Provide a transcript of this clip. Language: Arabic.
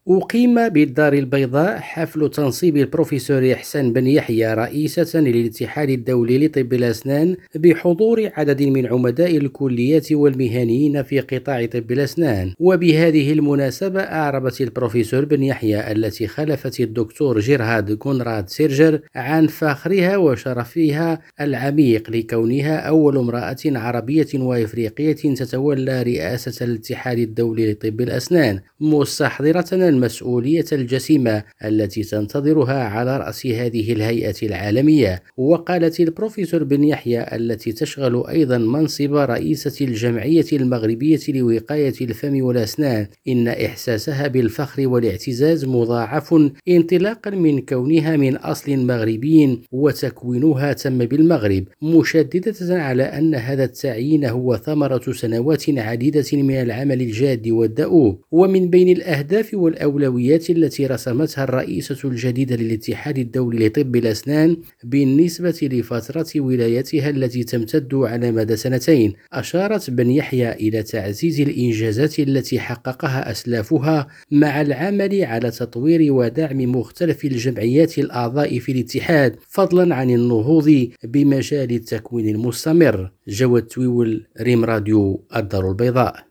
أقيم بالدار البيضاء حفل تنصيب البروفيسور إحسان بن يحيى رئيسة للاتحاد الدولي لطب الأسنان بحضور عدد من عمداء الكليات والمهنيين في قطاع طب الأسنان. وبهذه المناسبة أعربت البروفيسور بن يحيى التي خلفت الدكتور جيرهارد كونراد سيرجر عن فخرها وشرفها العميق لكونها أول امرأة عربية وإفريقية تتولى رئاسة الاتحاد الدولي لطب الأسنان، مستحضرة المسؤولية الجسيمة التي تنتظرها على رأس هذه الهيئة العالمية. وقالت البروفيسور بن يحيى التي تشغل أيضا منصب رئيسة الجمعية المغربية لوقاية الفم والأسنان إن إحساسها بالفخر والاعتزاز مضاعف انطلاقا من كونها من أصل مغربي وتكوينها تم بالمغرب، مشددة على أن هذا التعيين هو ثمرة سنوات عديدة من العمل الجاد والدؤوب. ومن بين الأهداف والأولويات التي رسمتها الرئيسة الجديدة للاتحاد الدولي لطب الأسنان بالنسبة لفترة ولايتها التي تمتد على مدى سنتين، أشارت بن يحيى إلى تعزيز الإنجازات التي حققها أسلافها مع العمل على تطوير ودعم مختلف الجمعيات الأعضاء في الاتحاد، فضلا عن النهوض بمجال التكوين المستمر. جواد تويول، ريم راديو، الدار البيضاء.